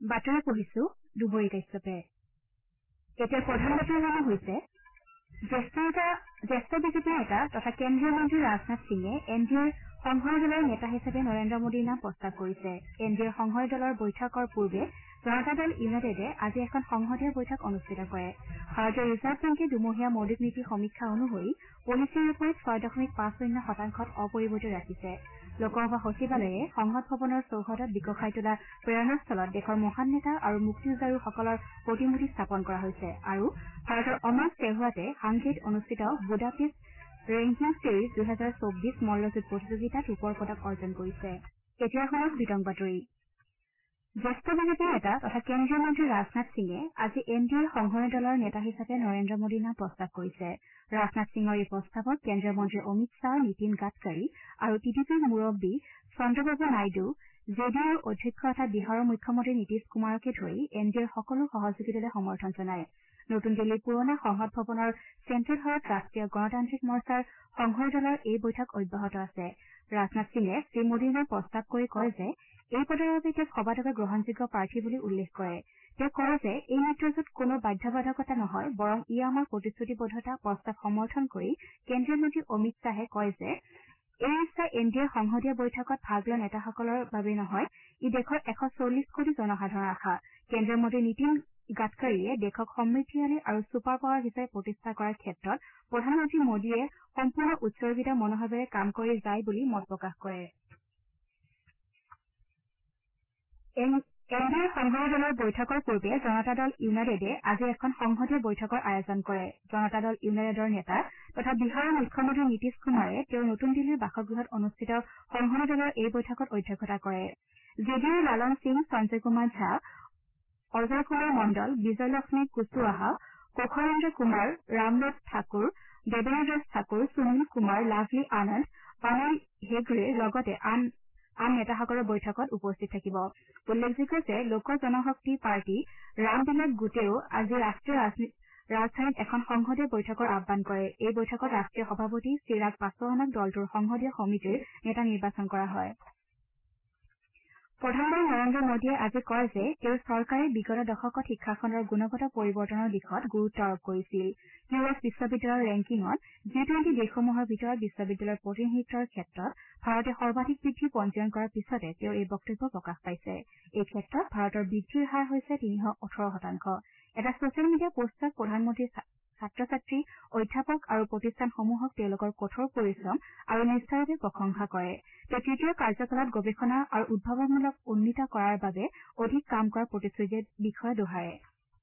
বাতৰি পঢ়িছো দুবৰী কাশ্যপে। এতিয়া প্ৰধান বাতৰিসমূহ হৈছে জ্যেষ্ঠ বিজেপি নেতা তথা কেন্দ্ৰীয় মন্ত্ৰী ৰাজনাথ সিঙে এন ডি এৰ সংসদীয় দলৰ নেতা হিচাপে নৰেন্দ্ৰ মোদীৰ নাম প্ৰস্তাৱ কৰিছে। এন ডি এৰ সংসদীয় দলৰ বৈঠকৰ পূৰ্বে জনতা দল ইউনাইটেডে আজি এখন সংসদীয় বৈঠক অনুষ্ঠিত কৰে। ভাৰতীয় ৰিজাৰ্ভ বেংকে দুমহীয়া মৌদ্ৰিক নীতি সমীক্ষা অনুসৰি পলিচি ৰেপত 6.50% অপৰিৱৰ্তিত ৰাখিছে। লোকসভা সচিবালয়ে সংসদ ভৱনৰ চৌহদত বিকশাই তোলা প্ৰেৰণাস্থলত দেশৰ মহান নেতা আৰু মুক্তিযুঁজাৰুসকলৰ প্ৰতিমূৰ্তি স্থাপন কৰা হৈছে আৰু ভাৰতৰ অমৰ চেহৱাতে হাংগেৰীত অনুষ্ঠিত বুদাপেষ্ট ৰেংকিং ছিৰিজ 2024 মল্লযুঁজ প্ৰতিযোগিতাত ৰূপৰ পদক অৰ্জন কৰিছে। এতিয়া শুনক বিতং বাতৰি। জ্যেষ্ঠ বিজেপি নেতা তথা কেন্দ্ৰীয় মন্ত্ৰী ৰাজনাথ সিঙে আজি এন ডি এৰ সংসদীয় দলৰ নেতা হিচাপে নৰেন্দ্ৰ মোদীৰ নাম প্ৰস্তাৱ কৰিছে। ৰাজনাথ সিঙৰ এই প্ৰস্তাৱত কেন্দ্ৰীয় মন্ত্ৰী অমিত শ্বাহ, নীতিন গাডকাৰী আৰু টি ডি পিৰ মুৰববী চন্দ্ৰবাবু নাইডু, জে ডি ইউৰ অধ্যক্ষ তথা বিহাৰৰ মুখ্যমন্ত্ৰী নীতিশ কুমাৰকে ধৰি এন ডি এৰ সকলো সহযোগী দলে সমৰ্থন জনায়। নতুন দিল্লীৰ পুৰণা সংসদ ভৱনৰ চেণ্ট্ৰেল হলত ৰাষ্ট্ৰীয় গণতান্ত্ৰিক মৰ্চাৰ সংসদীয় দলৰ এই বৈঠক অব্যাহত আছে। ৰাজনাথ সিঙে শ্ৰীমোদীৰ নাম প্ৰস্তাৱ কৰি কয় যে এই পদৰ বাবে তেওঁক সবাতোকৈ গ্ৰহণযোগ্য প্ৰাৰ্থী বুলি উল্লেখ কৰে। তেওঁ কয় যে এই নেতৃত্বত কোনো বাধ্যবাধকতা নহয়, বৰং ই আমাৰ প্ৰতিশ্ৰুতিবদ্ধতা। প্ৰস্তাৱ সমৰ্থন কৰি কেন্দ্ৰীয় মন্ত্ৰী অমিত শ্বাহে কয় যে এই ইচ্ছা এন ডি এৰ সংসদীয় বৈঠকত ভাগ লোৱা নেতাসকলৰ বাবে নহয়, ই দেশৰ 140 কোটি জনসাধাৰণৰ আশা। কেন্দ্ৰীয় মন্ত্ৰী নীতিন গাডকাৰীয়ে দেশক সমৃদ্ধিশালী আৰু ছুপাৰ পাৱাৰ হিচাপে প্ৰতিষ্ঠা কৰাৰ ক্ষেত্ৰত প্ৰধানমন্ত্ৰী মোদীয়ে সম্পূৰ্ণ উৎসৰ্গিত মনোভাৱেৰে কাম কৰি যায় বুলি মত প্ৰকাশ কৰে। এন ডি এৰ সংসদীয় দলৰ বৈঠকৰ পূৰ্বে জনতা দল ইউনাইটেডে আজি এখন সংসদীয় বৈঠকৰ আয়োজন কৰে। জনতা দল ইউনাইটেডৰ নেতা তথা বিহাৰৰ মুখ্যমন্ত্ৰী নীতিশ কুমাৰে তেওঁৰ নতুন দিল্লীৰ বাসগৃহত অনুষ্ঠিত সংসদীয় দলৰ এই বৈঠকত অধ্যক্ষতা কৰে। জে ডি ইউৰ লালন সিং, সঞ্জয় কুমাৰ ঝা, অজয় কুমাৰ মণ্ডল, বিজয়লক্ষ্মী কুশৱাহা, কুশলেন্দ্ৰ কুমাৰ, ৰামনাথ ঠাকুৰ, দেৱেন্দ্ৰ ঠাকুৰ, সুনীল কুমাৰ, লাভলী আনন্দ, অনিল হেগড়েৰ লগতে আন নেতাসকলৰ বৈঠকত উপস্থিত থাকিব। উল্লেখযোগ্য যে লোক জনশক্তি পাৰ্টী ৰামবিলাস গোটেও আজি ৰাষ্ট্ৰীয় ৰাজধানীত এখন সংসদীয় বৈঠকৰ আহান কৰে। এই বৈঠকত ৰাষ্ট্ৰীয় সভাপতি চিৰাগ পাছোৱানক দলটোৰ সংসদীয় সমিতিৰ নেতা নিৰ্বাচন কৰা হয়। প্ৰধানমন্ত্ৰী নৰেন্দ্ৰ মোদীয়ে আজি কয় যে তেওঁৰ চৰকাৰে বিগত দশকত শিক্ষাখণ্ডৰ গুণগত পৰিৱৰ্তনৰ দিশত গুৰুত্ব আৰোপ কৰিছিল। ইউ.এছ বিশ্ববিদ্যালয়ৰ ৰেংকিঙত G20 দেশসমূহৰ ভিতৰত বিশ্ববিদ্যালয়ৰ প্ৰতিনিধিত্বৰ ক্ষেত্ৰত ভাৰতে সৰ্বাধিক বৃদ্ধি পঞ্জীয়ন কৰাৰ পিছতে তেওঁৰ এই বক্তব্য প্ৰকাশ পাইছে। এই ক্ষেত্ৰত ভাৰতৰ বৃদ্ধিৰ হাৰ হৈছে 318%। এটা ছচিয়েল মিডিয়া পোষ্টত প্ৰধানমন্ত্ৰীয়ে ছাত্ৰ-ছাত্ৰী, অধ্যাপক আৰু প্ৰতিষ্ঠানসমূহক তেওঁলোকৰ কঠোৰ পৰিশ্ৰম আৰু নিষ্ঠাৰ বাবে প্ৰশংসা কৰে। তেওঁ তৃতীয় কাৰ্যকালত গৱেষণা আৰু উদ্ভাৱনমূলক উন্নীত কৰাৰ বাবে অধিক কাম কৰাৰ প্ৰতিশ্ৰুতিৰ বিষয়ে দোহাৰে।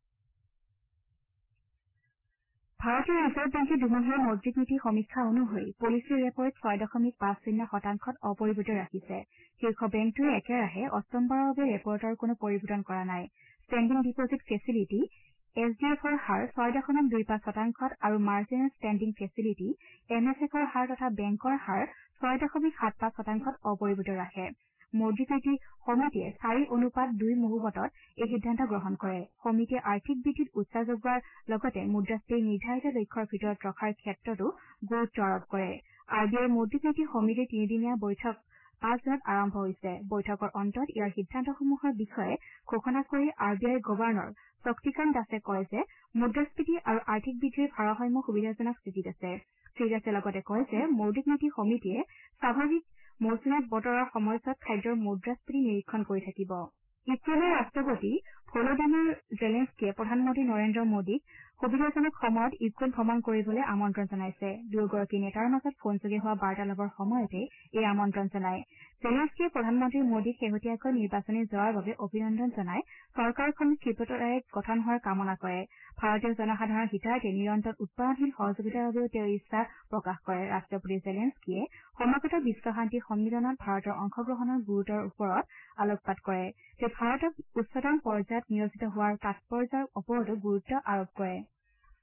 ভাৰতীয় ৰিজাৰ্ভ বেংকে দুমহীয়া মৌদ্ৰিক নীতি সমীক্ষা অনুসৰি পলিচি ৰেপত 6.50% অপৰিৱৰ্তিত ৰাখিছে। শীৰ্ষ বেংকটোৱে একেৰাহে অষ্টমবাৰৰ বাবে ৰেপৰ কোনো পৰিৱৰ্তন কৰা নাই। ষ্টেণ্ডিং ডিপজিট ফেচিলিটি SDFৰ হাৰ 6.25% আৰু মাৰ্জিনেল ষ্টেণ্ডিং ফেচিলিটি MSFৰ হাৰ তথা বেংকৰ হাৰ 6.75% অপৰিৱৰ্তিত ৰাখে। মৌদ্ৰিক নীতি সমিতিয়ে 4:2 মুহূৰ্তত এই সিদ্ধান্ত গ্ৰহণ কৰে। সমিতিয়ে আৰ্থিক বৃদ্ধিত উৎসাহ যোগোৱাৰ লগতে মুদ্ৰাস্ফীতি নিৰ্ধাৰিত লক্ষ্যৰ ভিতৰত ৰখাৰ ক্ষেত্ৰতো গুৰুত্ব আৰোপ কৰে। RBIৰ মৌদ্ৰিক নীতি সমিতিৰ তিনিদিনীয়া বৈঠক 5 জুনত আৰম্ভ হৈছে। বৈঠকৰ অন্তত ইয়াৰ সিদ্ধান্তসমূহৰ বিষয়ে ঘোষণা কৰি RBIৰ গভৰ্ণৰ শক্তিকান্ত দাসে কয় যে মুদ্ৰাস্ফীতি আৰু আৰ্থিক বৃদ্ধিৰ ভাৰসাম্য সুবিধাজনক স্থিতিত আছে। শ্ৰীদাসে লগতে কয় যে মৌদ্ৰিক নীতি সমিতিয়ে স্বাভাৱিক মৌচুমী বতৰৰ সময়ছোৱাত খাদ্যৰ মুদ্ৰাস্ফীতি নিৰীক্ষণ কৰি থাকিব। ইউক্ৰেইনৰ ৰাষ্ট্ৰপতি ভলোদিমিৰ জেলেন্সকিয়ে প্ৰধানমন্ত্ৰী নৰেন্দ্ৰ মোদীক সুবিধাজনক সময়ত ইউক্ৰেইন ভ্ৰমণ কৰিবলৈ আমন্ত্ৰণ জনাইছে। দুয়োগৰাকী নেতাৰ মাজত ফোনযোগে হোৱা বাৰ্তালাপৰ সময়তে এই আমন্ত্ৰণ জনায়। জেলেন্সকিয়ে প্ৰধানমন্ত্ৰী মোদীক শেহতীয়াকৈ নিৰ্বাচনী জয়ৰ বাবে অভিনন্দন জনাই চৰকাৰখন ক্ষীপ্ৰতাৰে গঠন হোৱাৰ কামনা কৰে। ভাৰতীয় জনসাধাৰণৰ হিতাৰ্থে নিৰন্তৰ উৎপাদনশীল সহযোগিতাৰ বাবেও তেওঁৰ ইচ্ছা প্ৰকাশ কৰে। ৰাষ্ট্ৰপতি জেলেন্সকিয়ে সমগ্ৰ বিশ্ব শান্তি সন্মিলনত ভাৰতৰ অংশগ্ৰহণৰ গুৰুত্বৰ ওপৰত আলোকপাত কৰে। তেওঁ ভাৰতক উচ্চতম পৰ্যায়ত নিয়োজিত হোৱাৰ তাৎপৰ্যৰ ওপৰতো গুৰুত্ব আৰোপ কৰে।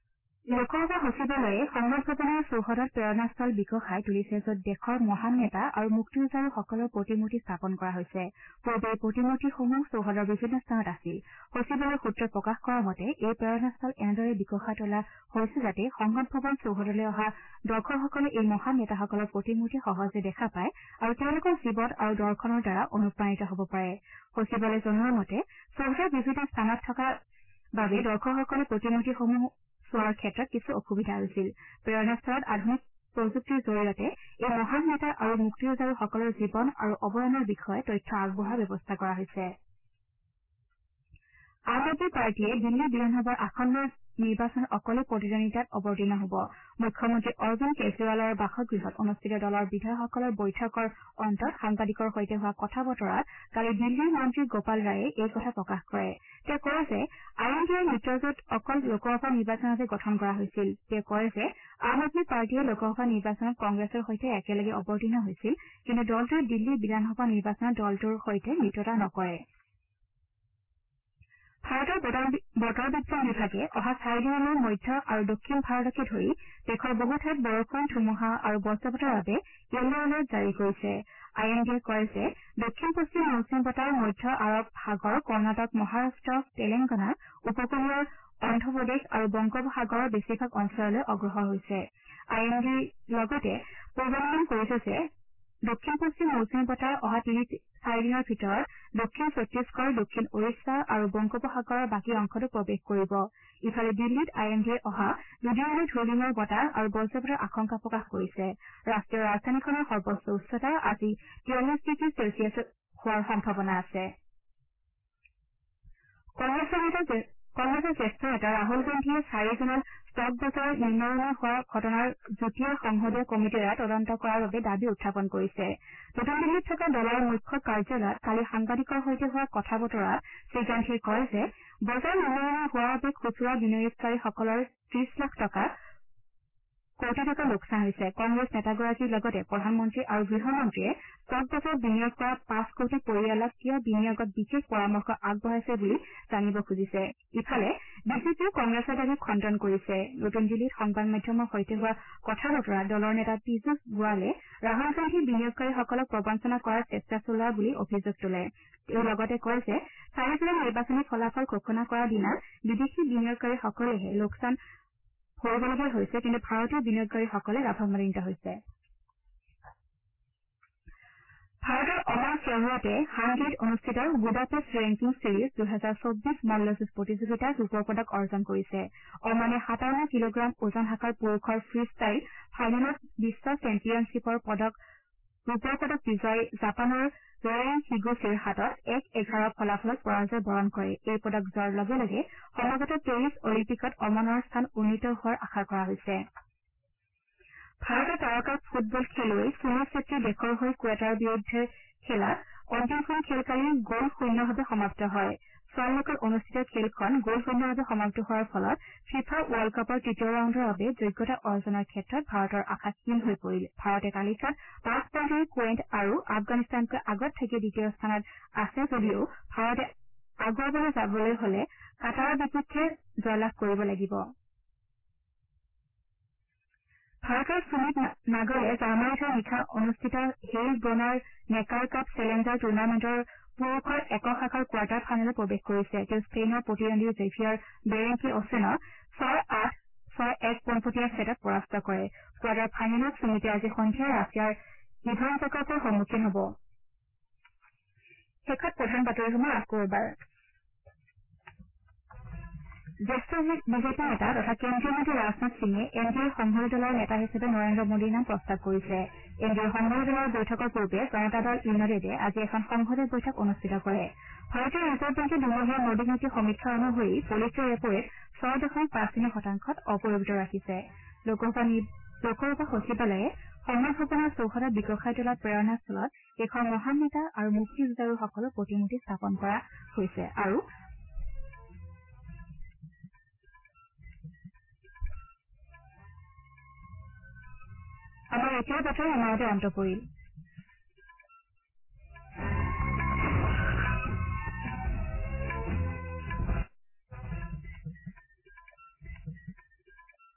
লোকসভা সচিবালয়ে সংবাদ ভৱনৰ চৌহদত প্ৰেৰণাস্থল বিকশাই তুলিছে য'ত দেশৰ মহান নেতা আৰু মুক্তিযুঁজাৰুসকলৰ প্ৰতিমূৰ্তি স্থাপন কৰা হৈছে পূৰ্বে এই প্ৰতিমূৰ্তিসমূহ চৌহদৰ বিভিন্ন স্থানত আছিল সচিবালয়ৰ সূত্ৰই প্ৰকাশ কৰা মতে এই প্ৰেৰণাস্থল এনেদৰে বিকশাই তোলা হৈছে যাতে সংবাদ ভৱন চৌহদলৈ অহা দৰ্শকসকলে এই মহান নেতাসকলৰ প্ৰতিমূৰ্তি সহজে দেখা পায় আৰু তেওঁলোকৰ জীৱন আৰু দৰ্শনৰ দ্বাৰা অনুপ্ৰাণিত হ'ব পাৰে সচিবালয়ে জনোৱা মতে চৌহদৰ বিভিন্ন স্থানত থকা বাবে দৰ্শকসকলে প্ৰতিমূৰ্তিসমূহ চোৱাৰ ক্ষেত্ৰত কিছু অসুবিধা হৈছিল প্ৰেৰণাস্থলত আধুনিক প্ৰযুক্তিৰ জৰিয়তে এই মহান নেতা আৰু মুক্তিযুঁজাৰুসকলৰ জীৱন আৰু অৱদানৰ বিষয়ে তথ্য আগবঢ়োৱাৰ ব্যৱস্থা কৰা হৈছে আম আদমি পাৰ্টীয়ে দিল্লী বিধানসভাৰ আসন্ন নিৰ্বাচনত অকলে প্ৰতিদ্বন্দ্বিতাত অৱতীৰ্ণ হ'ব মুখ্যমন্ত্ৰী অৰবিন্দ কেজৰিৱালৰ বাসগৃহত অনুষ্ঠিত দলৰ বিধায়কসকলৰ বৈঠকৰ অন্তত সাংবাদিকৰ সৈতে হোৱা কথা বতৰাত কালি দিল্লীৰ মন্ত্ৰী গোপাল ৰায়ে এই কথা প্ৰকাশ কৰে তেওঁ কয় যে INDAৰ মিত্ৰজোঁট অকল লোকসভা নিৰ্বাচনতে গঠন কৰা হৈছিল তেওঁ কয় যে আম আদমি পাৰ্টীয়ে লোকসভা নিৰ্বাচনত কংগ্ৰেছৰ সৈতে একেলগে অৱতীৰ্ণ হৈছিল কিন্তু দলটোৱে দিল্লী বিধানসভা নিৰ্বাচনত দলটোৰ সৈতে মিত্ৰতা নকৰে ভাৰতৰ বতৰ বিজ্ঞান বিভাগে অহা 4 দিনলৈ মধ্য আৰু দক্ষিণ ভাৰতকে ধৰি দেশৰ বহু ঠাইত বৰষুণ ধুমুহা আৰু বজ্ৰপাতৰ বাবে য়েল্ল' এলাৰ্ট জাৰি কৰিছে IMDয়ে কয় যে দক্ষিণ পশ্চিম মৌচুমী বতাহ মধ্য আৰৱ সাগৰ কৰ্ণাটক মহাৰাট্ট তেলেংগানা উপকূলীয় অন্ধ্ৰপ্ৰদেশ আৰু বংগোপসাগৰৰ বেছিভাগ অঞ্চললৈ অগ্ৰসৰ হৈছে IMDৰ লগতে পূৰ্বানুমান কৰিছে যে দক্ষিণ পশ্চিম মৌচুমী বতাহ অহা 4 দিনৰ ভিতৰত দক্ষিণ ছত্তীশগড় দক্ষিণ ওড়িশা আৰু বংগোপসাগৰৰ বাকী অংশতো প্ৰৱেশ কৰিব ইফালে দিল্লীত IMDয়ে অহা দুদিনলৈ ধূলিময় বতাহ আৰু বজ্ৰপাতৰ আশংকা প্ৰকাশ কৰিছে ৰাষ্ট্ৰীয় ৰাজধানীখনৰ সৰ্বোচ্চ উচ্চতা আজি 43 ডিগ্ৰী চেলছিয়াছ হোৱাৰ সম্ভাৱনা আছে কংগ্ৰেছৰ জ্যেষ্ঠ নেতা ৰাহুল গান্ধীয়ে 4 জুনত ষ্টক বজাৰ নিম্নমানৰ হোৱা ঘটনাৰ যুটীয়া সংসদীয় কমিটিৰ দ্বাৰা তদন্ত কৰাৰ বাবে দাবী উত্থাপন কৰিছে নতুন দিল্লীত থকা দলৰ মুখ্য কাৰ্যালয়ত কালি সাংবাদিকৰ সৈতে হোৱা কথা বতৰাত শ্ৰীগান্ধীয়ে কয় যে বজাৰ নিম্নমানৰ হোৱাৰ বাবে খুচুৰা বিনিয়োগকাৰীসকলৰ 30 লাখ কোটি টকা লোকচান হৈছে কংগ্ৰেছ নেতাগৰাকীৰ লগতে প্ৰধানমন্ত্ৰী আৰু গৃহমন্ত্ৰীয়ে ষ্টক বজাৰত বিনিয়োগ কৰা 5 কোটি পৰিয়ালক কিয় বিনিয়োগত বিশেষ পৰামৰ্শ আগবঢ়াইছে বুলি জানিব খুজিছে ইফালে বিজেপিয়েও কংগ্ৰেছৰ দাবী খণ্ডন কৰিছে নতুন দিল্লীত সংবাদ মাধ্যমৰ সৈতে হোৱা কথা বতৰাত দলৰ নেতা পীযুষ গোৱালে ৰাহুল গান্ধীয়ে বিনিয়োগকাৰীসকলক প্ৰবঞ্চনা কৰাৰ চেষ্টা চলোৱা বুলি অভিযোগ তোলে তেওঁ লগতে কয় যে 4 জুনত নিৰ্বাচনী ফলাফল ঘোষণা কৰাৰ দিনা বিদেশী বিনিয়োগকাৰীসকলেহে লোকচান ভৰিবলগীয়া হৈছে কিন্তু ভাৰতীয় বিনিয়োগকাৰীসকলে লাভান্বিত হৈছে ভাৰতৰ অমৰ চেহৱাতে হাংগেৰীত অনুষ্ঠিত বুদাপেষ্ট ৰেংকিং ছিৰিজ 2024 মল্লযুঁজ প্ৰতিযোগিতাত ৰূপৰ পদক অৰ্জন কৰিছে অমনে 57 কিলোগ্ৰাম ওজন শাখাৰ পুৰুষৰ ফ্ৰী ষ্টাইল ফাইনেলত বিশ্ব চেম্পিয়নশ্বিপৰ ৰূপৰ পদক বিজয়ী জাপানৰ ৰয়েন হিগুচিৰ হাতত 1-11 ফলাফলত পৰাজয় বৰণ কৰে এই পদক জয়ৰ লগে লগে সমাগত পেৰিছ অলিম্পিকত অমনৰ স্থান উন্নীত হোৱাৰ আশা কৰা হৈছে ভাৰতৰ তাৰকা ফুটবল খেলুৱৈ সুনীল ছেত্ৰীৰ দেশৰ হৈ কুৱেটাৰ বিৰুদ্ধে খেলা অন্তিমখন খেল কালি গ'ল শূন্যভাৱে সমাপ্ত হয় 6 মেকত অনুষ্ঠিত খেলখন গ'ল শূন্যভাৱে সমাপ্ত হোৱাৰ ফলত ফিফা ৱৰ্ল্ড কাপৰ তৃতীয় ৰাউণ্ডৰ বাবে যোগ্যতা অৰ্জনৰ ক্ষেত্ৰত ভাৰতৰ আশা ক্ষীণ হৈ পৰিল ভাৰতে তালিকাত 5 পইণ্টেৰে কুৱেইট আৰু আফগানিস্তানকৈ আগত থাকি দ্বিতীয় স্থানত আছে যদিও ভাৰতে আগুৱাবলৈ যাবলৈ হলে কাটাৰৰ বিপক্ষে জয়লাভ কৰিব লাগিব ভাৰতৰ সুমিত নাগলে জাৰ্মানীত নিশা অনুষ্ঠিত Heilbronner Neckar Cup Challenger টুৰ্ণামেণ্টৰ পুৰুষৰ একক শাখাৰ কোৱাৰ্টাৰ ফাইনেলত প্ৰৱেশ কৰিছে তেওঁ স্পেইনৰ প্ৰতিদ্বন্দ্বী জেভিয়াৰ বেৰেংকি অচেনক 6-8 6-1 পোনপটীয়া ছেটত পৰাস্ত কৰে কোৱাৰ্টাৰ ফাইনেলত সুমিতে আজি সন্ধিয়া ৰাছিয়াৰ ইভান জকভৰ সন্মুখীন হ'ব শেষত প্ৰধান বাতৰিসমূহ আকৌ এবাৰ জ্যেষ্ঠ বিজেপি নেতা তথা কেন্দ্ৰীয় মন্ত্ৰী ৰাজনাথ সিঙে এনডিএৰ সংসদীয় দলৰ নেতা হিচাপে নৰেন্দ্ৰ মোদীৰ নাম প্ৰস্তাৱ কৰিছে এনডিএৰ সংসদীয় দলৰ বৈঠকৰ পূৰ্বে জনতা দল ইউনাইটেডে আজি এখন সংসদীয় বৈঠক অনুষ্ঠিত কৰে ভাৰতীয় ৰিজাৰ্ভ বেংকে দুমহীয়া মৌদ্ৰিক নীতি সমীক্ষা অনুসৰি পলিচি ৰেপো ৰেট 6.5% অপৰিৱৰ্তিত ৰাখিছে লোকসভা সচিবালয়ে সংবাদ ভৱনৰ চৌহদত বিকশাই তোলা প্ৰেৰণাস্থলত দেশৰ মহান নেতা আৰু মুক্তিযুঁজাৰুসকলৰ প্ৰতিমূৰ্তি স্থাপন কৰা হৈছে আৰু আমাৰ এতিয়াৰ বাতৰি ইমানতে অন্ত পৰিল